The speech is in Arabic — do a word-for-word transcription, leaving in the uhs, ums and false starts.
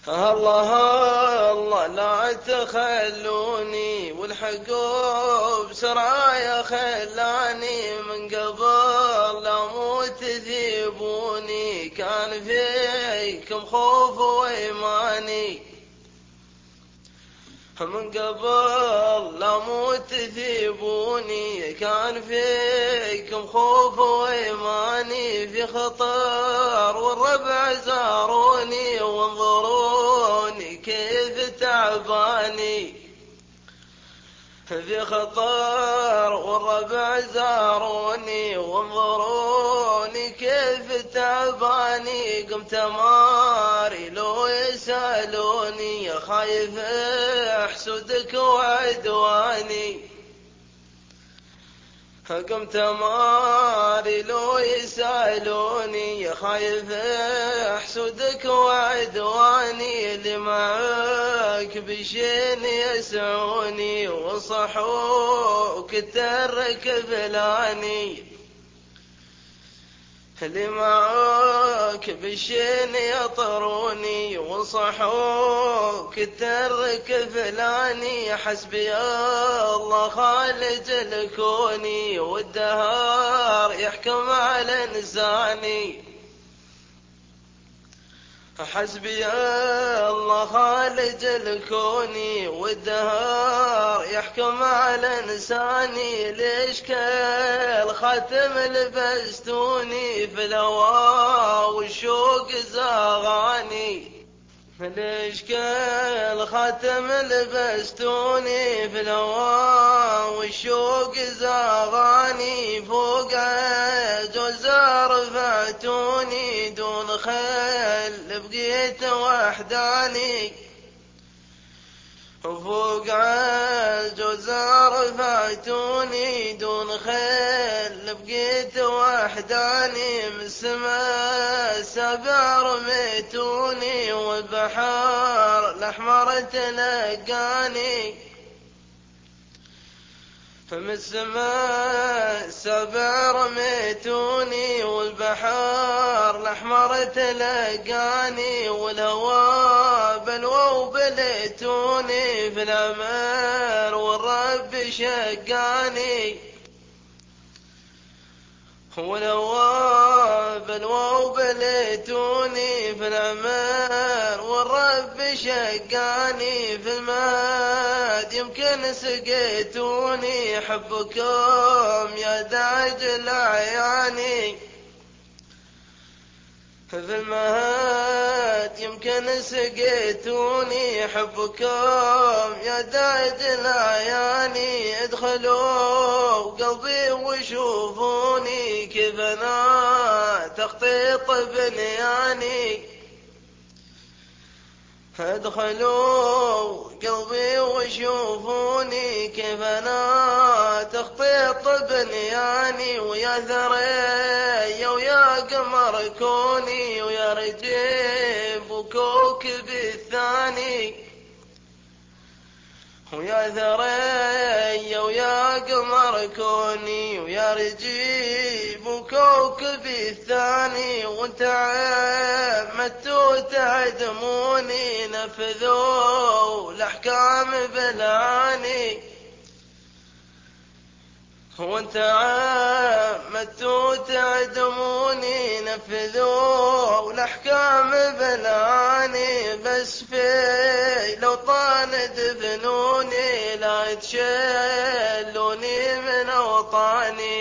الله الله لا تخلوني والحقوا بسرعة يا خلاني من قبل لا موت تذيبوني كان فيكم خوف وإيماني من قبل لا موت تذيبوني كان فيكم خوف وإيماني في خطر والربع زاروني وانظروني كيف تعباني في خطر والربع زاروني وانظروني كيف تعباني قمت ماري لو يسألوني خايف احسدك وعدواني قمت ماري لو يسألوني خايف احسدك وعدواني اللي معك بشين يسعوني وصحوك ترك فلاني اللي معك بشين يطروني وصحوك ترك فلاني حسبي الله خالق الكوني والدهر يحكم على لساني حسبي الله خالق الكوني والدهر يحكم على لساني ليش كل خاتم لبستوني في الهوى والشوق زاغاني ليش كل خاتم لبستوني في الهوى والشوق زاغاني فوق عجوز رفعتوني دون خيل بقيت وحداني فوق عجوز رفعتوني دون خيل بقيت وحداني من السماء سبع رميتوني والبحر الأحمر تلقاني من السماء سبع رميتوني والبحر الأحمر تلقاني والهوى بلوى وبليتوني في الأمر والرب شقاني والهوى بلوى وبليتوني في الأمر والرب شقاني في المهد يمكن سقيتوني حبكم يا داج العياني في المهد يمكن سقيتوني حبكم يا داج العياني ادخلوا قلبي وشوفوني كيف انا تخطيط بنياني ادخلوا قلبي وشوفوني كيف انا تخطيط بنياني ويا ثريا ويا قمر كوني ويا رجيب وكوكب الثاني ويا ثريا ويا قمر كوني ويا رجيب وكوكب الثاني وانت عمدتوا تعدموني نفذوا الأحكام بالعاني وانت عمدتوا تعدموني نفذوا الأحكام بالعاني بس في لو طال دفنوني لا يتشلوني من أوطاني